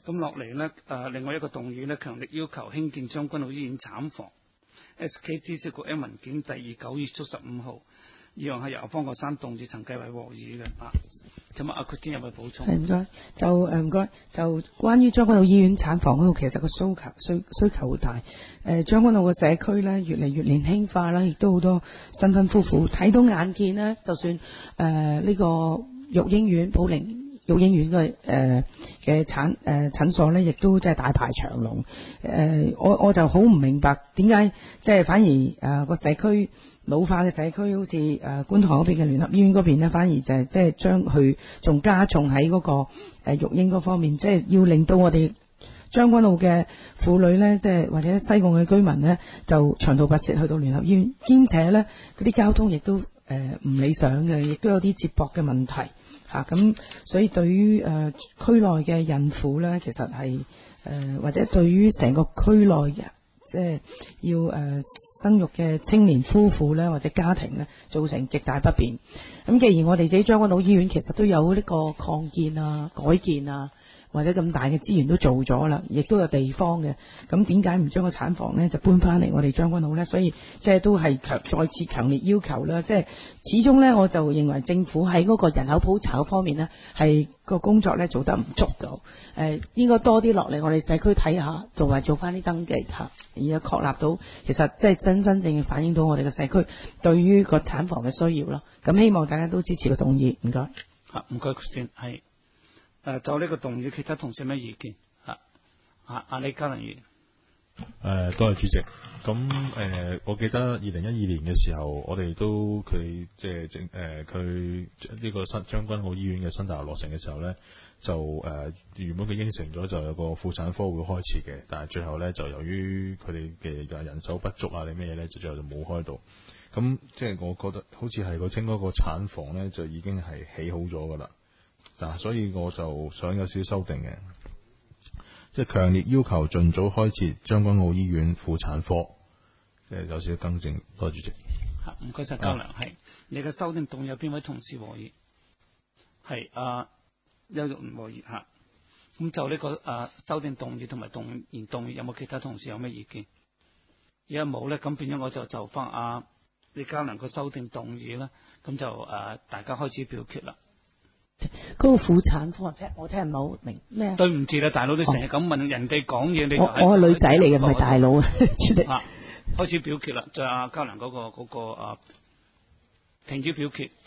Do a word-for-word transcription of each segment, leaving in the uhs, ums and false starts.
咁落嚟呢，誒另外一個動議呢，強烈要求興建將軍澳醫院產房。S K 知識局 M 文件第二九月七十五號，議案係由方國珊動議，陳繼偉和議嘅。啊，咁啊，阿決堅有冇補充？ 係唔該，就誒唔該，就關於將軍澳醫院產房嗰度，其實個需求需需求好大。誒、呃，將軍澳嘅社區咧越嚟越年輕化啦，亦都好多新婚夫婦睇到眼見咧，就算誒呢、呃這個育嬰院寶靈育嬰院嘅誒嘅產誒診所咧，亦都即係大排長龍。誒、呃，我我就好唔明白點解即係反而誒個、呃、社區老化嘅社區，好似誒、呃、觀塘嗰邊嘅聯合醫院嗰邊咧，反而就係即係將佢仲加重喺嗰個誒育嬰嗰方面，即係要令到我哋將軍澳嘅婦女咧，即係或者西貢嘅居民咧，就長途跋涉去到聯合醫院，兼且咧嗰啲交通亦都誒唔理想嘅，亦都有啲接駁嘅問題。嚇咁、啊，所以對於誒、呃、區內嘅孕婦咧，其實係誒、呃、或者對於成個區內嘅即係要誒、呃、生育嘅青年夫婦咧，或者家庭咧，造成極大不便。咁既然我哋自己將軍澳醫院其實都有呢個擴建啊、改建啊，或者咁大嘅資源都做咗啦，亦都有地方嘅。咁點解唔將個產房呢就搬翻嚟我哋將軍澳呢？所以即係都係強再次強烈要求啦。即係始終呢，我就認為政府喺嗰個人口普查方面呢，係個工作呢做得唔足夠。誒、呃，應該多啲落嚟我哋社區睇下，做埋做翻啲登記嚇，而家確立到其實即係真真正正反映到我哋嘅社區對於個產房嘅需要咯。咁希望大家都支持個動議，唔該。 嚇，唔該先係。誒，就呢個動議，其他同事有咩意見？啊啊，阿李嘉能議員。 誒，多謝主席。咁誒、呃，我記得二零一二年嘅時候，我哋都佢即係整誒，佢呢個新將軍澳醫院嘅新大樓落成嘅時候咧，就誒、呃、原本佢應承咗就有個婦產科會開設嘅，但係最後咧就由於佢哋嘅人手不足啊，定咩嘢咧，就最後就冇開到。咁即係我覺得好似係個清嗰個產房咧，就已經係起好咗噶啦。嗱，所以我就想有少少修訂嘅，即係強烈要求盡早開設將軍澳醫院婦產科，即係有少少更正。多謝主席。 嚇，唔該晒嘉良。係、啊、你嘅修訂動議有邊位同事和議？係啊，邱玉唔和議嚇。咁、啊、就呢、這個啊修訂動議同埋動言動議有冇其他同事有咩意見？而家冇咧，咁變咗我就就翻阿李嘉良個修訂動議啦。咁就誒、啊、大家開始表決啦。 嗰個婦產科，我聽唔係好明咩？ 對唔住啦，大佬，你成日咁問人哋講嘢，你就我我係女仔嚟嘅，唔係大佬啊！ 啊，開始表決啦，就係阿嘉良嗰個嗰個啊，停止表決。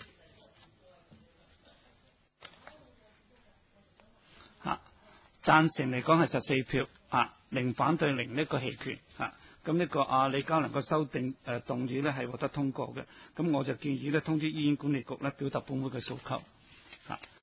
啊，贊成嚟講係十四票，啊，零反對零呢個棄權，啊，咁呢個阿李嘉良個修訂誒動議咧係獲得通過嘅，咁我就建議咧通知醫院管理局咧表達本會嘅訴求。啊